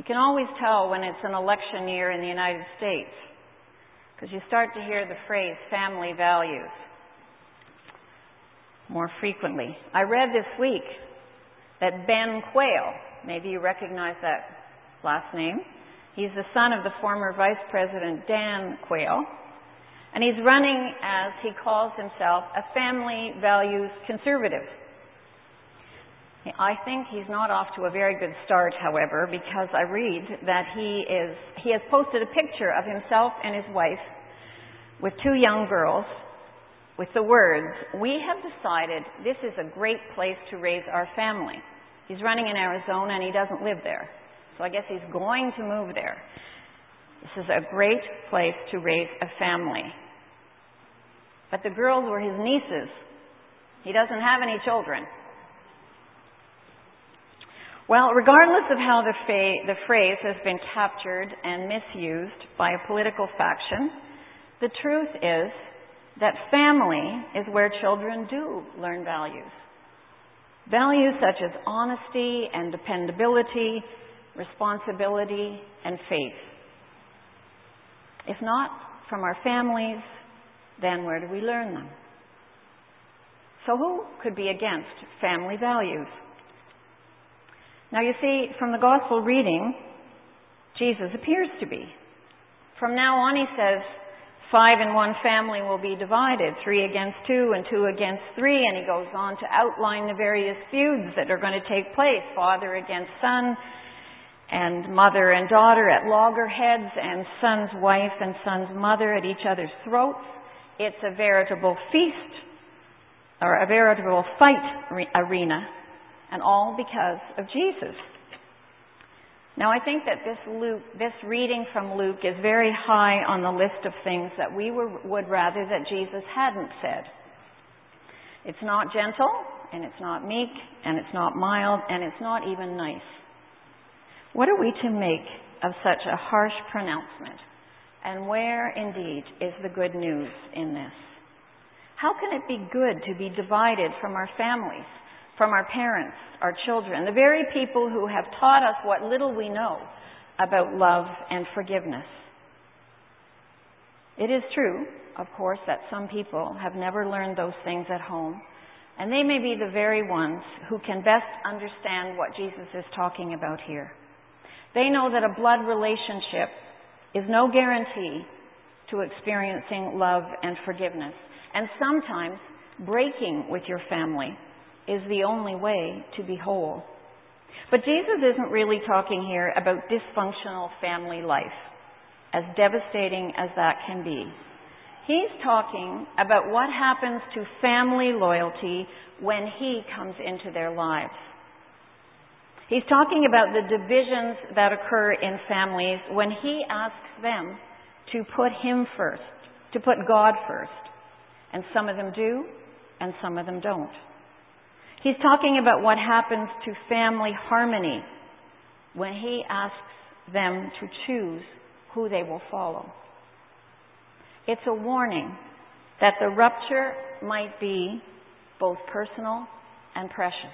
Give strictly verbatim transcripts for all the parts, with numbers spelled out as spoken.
can always tell when it's an election year in the United States, because you start to hear the phrase family values more frequently. I read this week that Ben Quayle, maybe you recognize that last name, he's the son of the former Vice President Dan Quayle, and he's running, as he calls himself, a family values conservative. I think he's not off to a very good start, however, because I read that he is he has posted a picture of himself and his wife with two young girls with the words, "We have decided this is a great place to raise our family." He's running in Arizona and he doesn't live there. So I guess he's going to move there. This is a great place to raise a family. But the girls were his nieces. He doesn't have any children. Well, regardless of how the, fa- the phrase has been captured and misused by a political faction, the truth is that family is where children do learn values. Values such as honesty and dependability, responsibility, and faith. If not from our families, then where do we learn them? So who could be against family values? Now you see, from the gospel reading, Jesus appears to be. From now on, he says, five in one family will be divided, three against two and two against three, and he goes on to outline the various feuds that are going to take place, father against son, and mother and daughter at loggerheads, and son's wife and son's mother at each other's throats. It's a veritable feast, or a veritable fight arena, and all because of Jesus. Now, I think that this Luke, this reading from Luke is very high on the list of things that we were, would rather that Jesus hadn't said. It's not gentle, and it's not meek, and it's not mild, and it's not even nice. What are we to make of such a harsh pronouncement? And where, indeed, is the good news in this? How can it be good to be divided from our families, from our parents, our children, the very people who have taught us what little we know about love and forgiveness? It is true, of course, that some people have never learned those things at home, and they may be the very ones who can best understand what Jesus is talking about here. They know that a blood relationship is no guarantee to experiencing love and forgiveness, and sometimes breaking with your family is the only way to be whole. But Jesus isn't really talking here about dysfunctional family life, as devastating as that can be. He's talking about what happens to family loyalty when He comes into their lives. He's talking about the divisions that occur in families when He asks them to put Him first, to put God first. And some of them do, and some of them don't. He's talking about what happens to family harmony when He asks them to choose who they will follow. It's a warning that the rupture might be both personal and precious.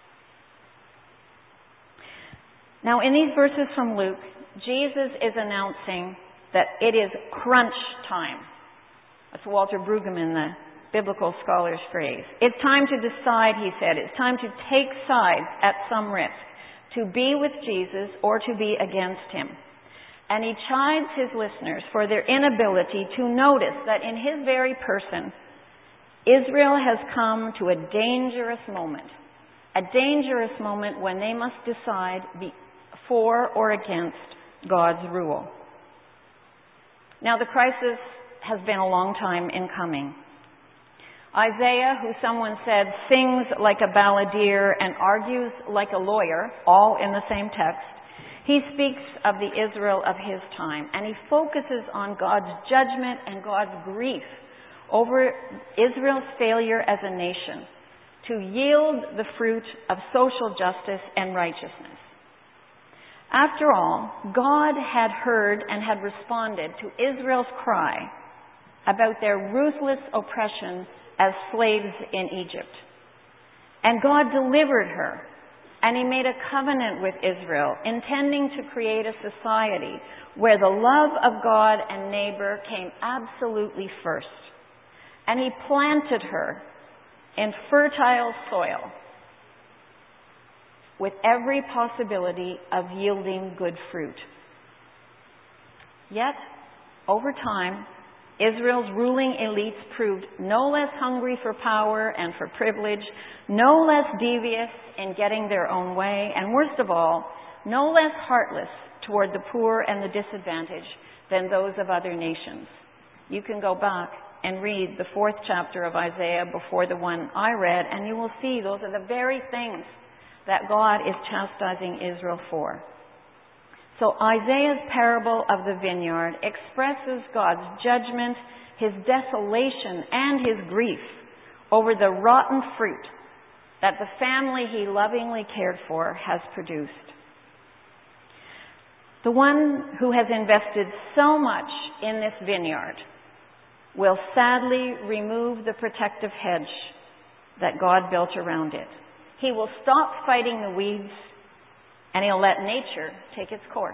Now, in these verses from Luke, Jesus is announcing that it is crunch time. That's Walter Brueggemann, the biblical scholar's phrase. It's time to decide, he said. It's time to take sides at some risk, to be with Jesus or to be against Him. And he chides his listeners for their inability to notice that in His very person, Israel has come to a dangerous moment. A dangerous moment when they must decide for or against God's rule. Now, the crisis has been a long time in coming. Isaiah, who someone said sings like a balladeer and argues like a lawyer, all in the same text, he speaks of the Israel of his time, and he focuses on God's judgment and God's grief over Israel's failure as a nation to yield the fruit of social justice and righteousness. After all, God had heard and had responded to Israel's cry about their ruthless oppression as slaves in Egypt. And God delivered her And he made a covenant with Israel, intending to create a society where the love of God and neighbor came absolutely first. And he planted her in fertile soil with every possibility of yielding good fruit. Yet, over time, Israel's ruling elites proved no less hungry for power and for privilege, no less devious in getting their own way, and worst of all, no less heartless toward the poor and the disadvantaged than those of other nations. You can go back and read the fourth chapter of Isaiah before the one I read, and you will see those are the very things that God is chastising Israel for. So Isaiah's parable of the vineyard expresses God's judgment, his desolation, and his grief over the rotten fruit that the family he lovingly cared for has produced. The one who has invested so much in this vineyard will sadly remove the protective hedge that God built around it. He will stop fighting the weeds, and he'll let nature take its course.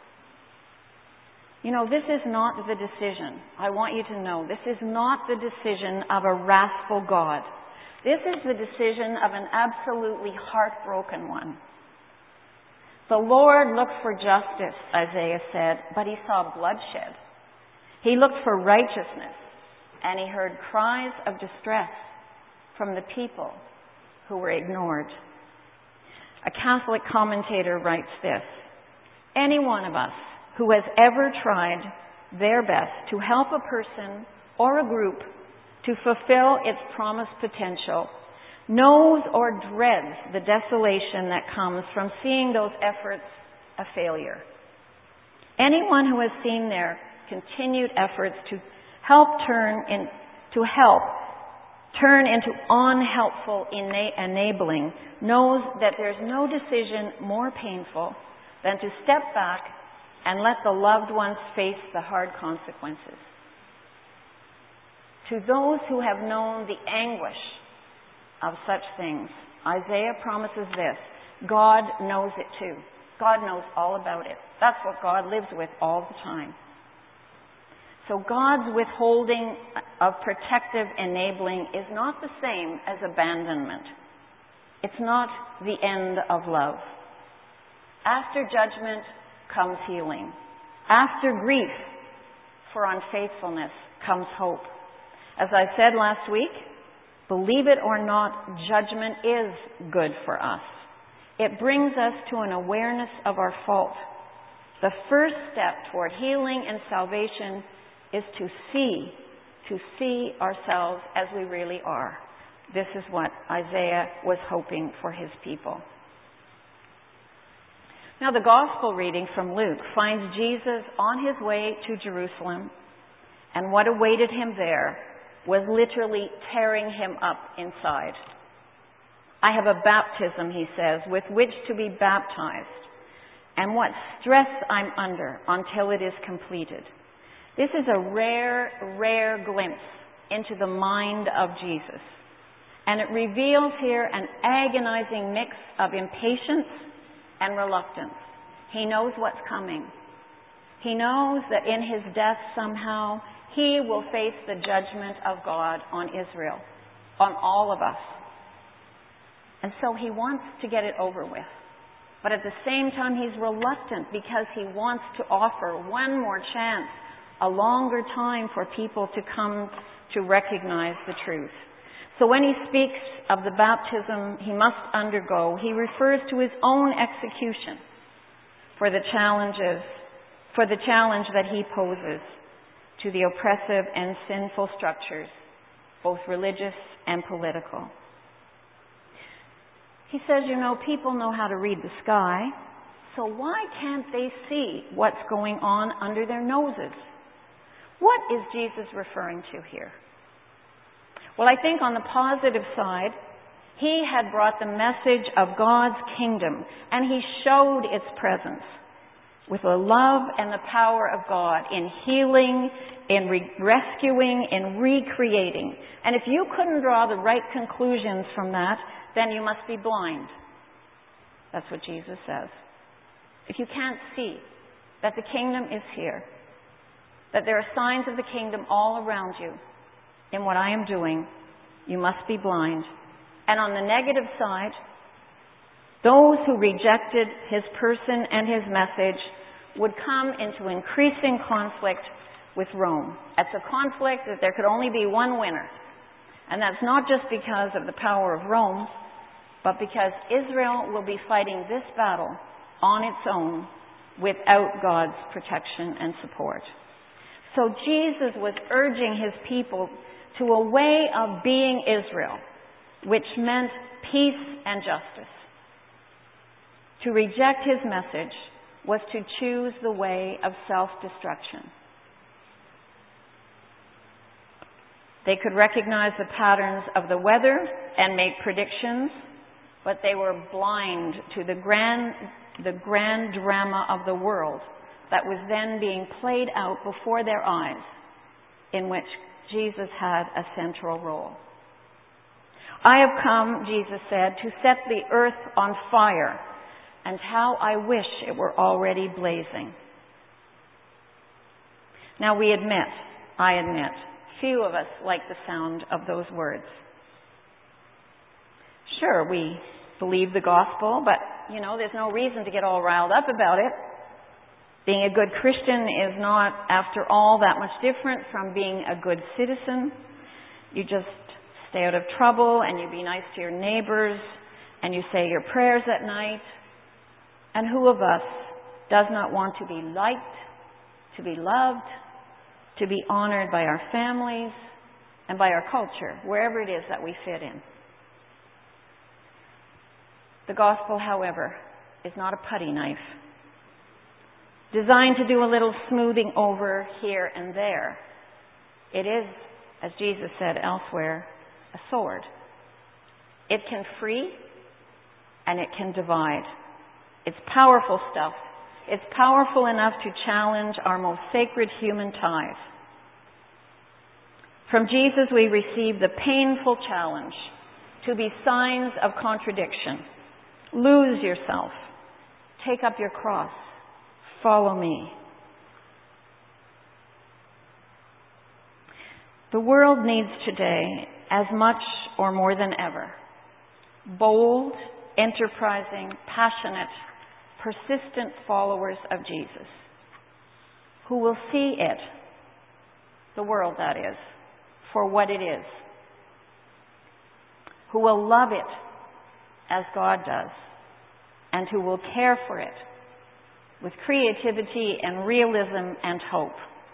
You know, this is not the decision. I want you to know, this is not the decision of a wrathful God. This is the decision of an absolutely heartbroken one. The Lord looked for justice, Isaiah said, but he saw bloodshed. He looked for righteousness, and he heard cries of distress from the people who were ignored. A Catholic commentator writes this: any one of us who has ever tried their best to help a person or a group to fulfill its promised potential knows or dreads the desolation that comes from seeing those efforts a failure. Anyone who has seen their continued efforts to help turn in, to help turn into unhelpful ena- enabling knows that there's no decision more painful than to step back and let the loved ones face the hard consequences. To those who have known the anguish of such things, Isaiah promises this: God knows it too. God knows all about it. That's what God lives with all the time. So God's withholding of protective enabling is not the same as abandonment. It's not the end of love. After judgment comes healing. After grief for unfaithfulness comes hope. As I said last week, believe it or not, judgment is good for us. It brings us to an awareness of our fault. The first step toward healing and salvation is to see, to see ourselves as we really are. This is what Isaiah was hoping for his people. Now, the gospel reading from Luke finds Jesus on his way to Jerusalem, and what awaited him there was literally tearing him up inside. I have a baptism, he says, with which to be baptized, and what stress I'm under until it is completed. This is a rare, rare glimpse into the mind of Jesus. And it reveals here an agonizing mix of impatience and reluctance. He knows what's coming. He knows that in his death somehow he will face the judgment of God on Israel, on all of us. And so he wants to get it over with. But at the same time he's reluctant because he wants to offer one more chance, a longer time for people to come to recognize the truth. So when he speaks of the baptism he must undergo, he refers to his own execution for the challenges, for the challenge that he poses to the oppressive and sinful structures, both religious and political. He says, you know, people know how to read the sky, so why can't they see what's going on under their noses? What is Jesus referring to here? Well, I think on the positive side, he had brought the message of God's kingdom, and he showed its presence with the love and the power of God in healing, in re- rescuing, in recreating. And if you couldn't draw the right conclusions from that, then you must be blind. That's what Jesus says. If you can't see that the kingdom is here, that there are signs of the kingdom all around you in what I am doing, you must be blind. And on the negative side, those who rejected his person and his message would come into increasing conflict with Rome. It's a conflict that there could only be one winner. And that's not just because of the power of Rome, but because Israel will be fighting this battle on its own without God's protection and support. So Jesus was urging his people to a way of being Israel, which meant peace and justice. To reject his message was to choose the way of self-destruction. They could recognize the patterns of the weather and make predictions, but they were blind to the grand, the grand drama of the world that was then being played out before their eyes, in which Jesus had a central role. I have come, Jesus said, to set the earth on fire, and how I wish it were already blazing. Now we admit, I admit, few of us like the sound of those words. Sure, we believe the gospel, but, you know, there's no reason to get all riled up about it. Being a good Christian is not, after all, that much different from being a good citizen. You just stay out of trouble, and you be nice to your neighbors, and you say your prayers at night. And who of us does not want to be liked, to be loved, to be honored by our families and by our culture, wherever it is that we fit in? The gospel, however, is not a putty knife, designed to do a little smoothing over here and there. It is, as Jesus said elsewhere, a sword. It can free and it can divide. It's powerful stuff. It's powerful enough to challenge our most sacred human ties. From Jesus we receive the painful challenge to be signs of contradiction. Lose yourself. Take up your cross. Follow me. The world needs today, as much or more than ever, bold, enterprising, passionate, persistent followers of Jesus who will see it, the world that is, for what it is, who will love it as God does, and who will care for it with creativity and realism and hope.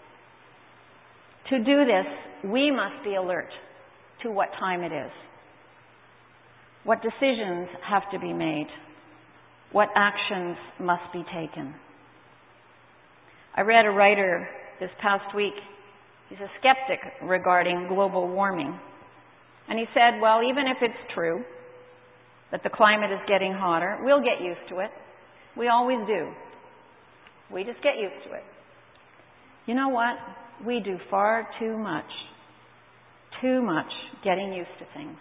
To do this, we must be alert to what time it is, what decisions have to be made, what actions must be taken. I read a writer this past week. He's a skeptic regarding global warming. And he said, well, even if it's true that the climate is getting hotter, we'll get used to it. We always do. We just get used to it. You know what? We do far too much. Too much getting used to things.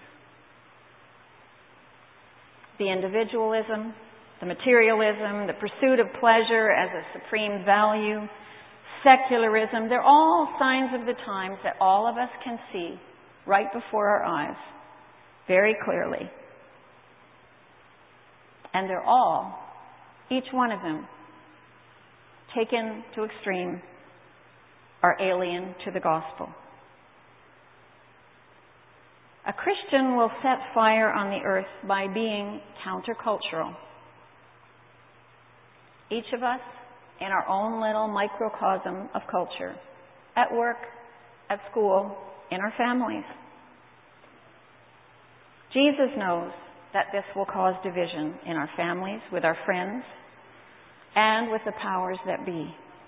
The individualism, the materialism, the pursuit of pleasure as a supreme value, secularism, they're all signs of the times that all of us can see right before our eyes, very clearly. And they're all, each one of them, taken to extreme, are alien to the gospel. A Christian will set fire on the earth by being countercultural. Each of us in our own little microcosm of culture, at work, at school, in our families. Jesus knows that this will cause division in our families, with our friends, and with the powers that be.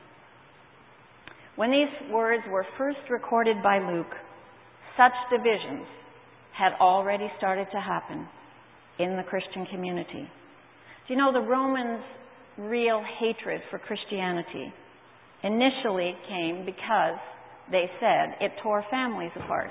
When these words were first recorded by Luke, such divisions had already started to happen in the Christian community. Do you know the Romans' real hatred for Christianity initially came because they said it tore families apart.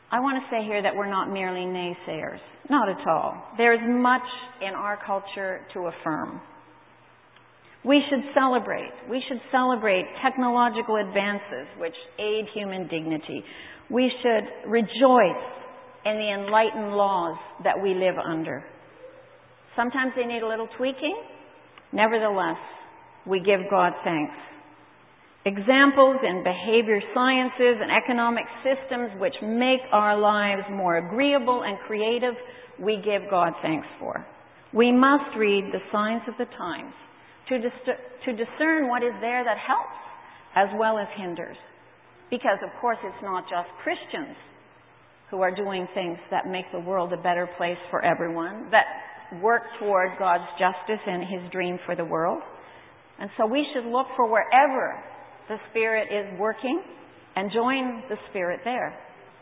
I want to say here that we're not merely naysayers. Not at all. There is much in our culture to affirm. We should celebrate. We should celebrate technological advances which aid human dignity. We should rejoice in the enlightened laws that we live under. Sometimes they need a little tweaking. Nevertheless, we give God thanks. Examples in behavior sciences and economic systems which make our lives more agreeable and creative, we give God thanks for. We must read the signs of the times to, dis- to discern what is there that helps as well as hinders. Because, of course, it's not just Christians who are doing things that make the world a better place for everyone, that work toward God's justice and His dream for the world. And so we should look for wherever the Spirit is working and join the Spirit there.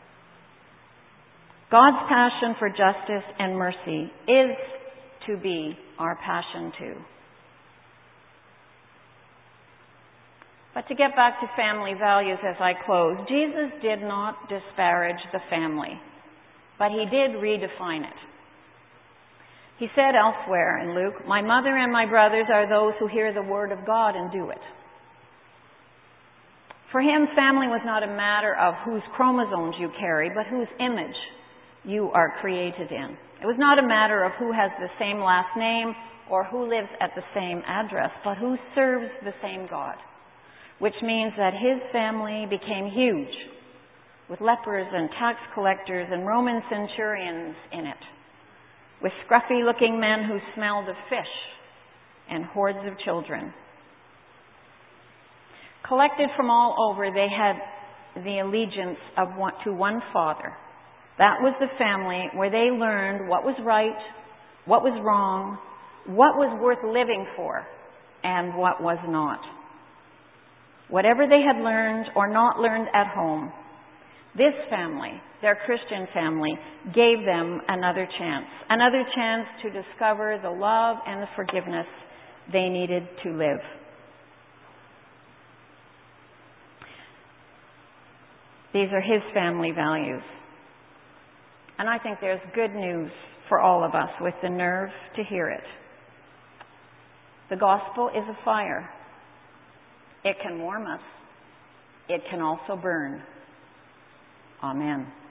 God's passion for justice and mercy is to be our passion too. But to get back to family values as I close, Jesus did not disparage the family, but He did redefine it. He said elsewhere in Luke, "My mother and my brothers are those who hear the word of God and do it." For Him, family was not a matter of whose chromosomes you carry, but whose image you are created in. It was not a matter of who has the same last name or who lives at the same address, but who serves the same God. Which means that His family became huge, with lepers and tax collectors and Roman centurions in it, with scruffy-looking men who smelled of fish and hordes of children. Collected from all over, they had the allegiance of one, to one Father. That was the family where they learned what was right, what was wrong, what was worth living for, and what was not. Whatever they had learned or not learned at home, this family, their Christian family, gave them another chance. Another chance to discover the love and the forgiveness they needed to live. These are His family values. And I think there's good news for all of us with the nerve to hear it. The gospel is a fire. It can warm us. It can also burn. Amen.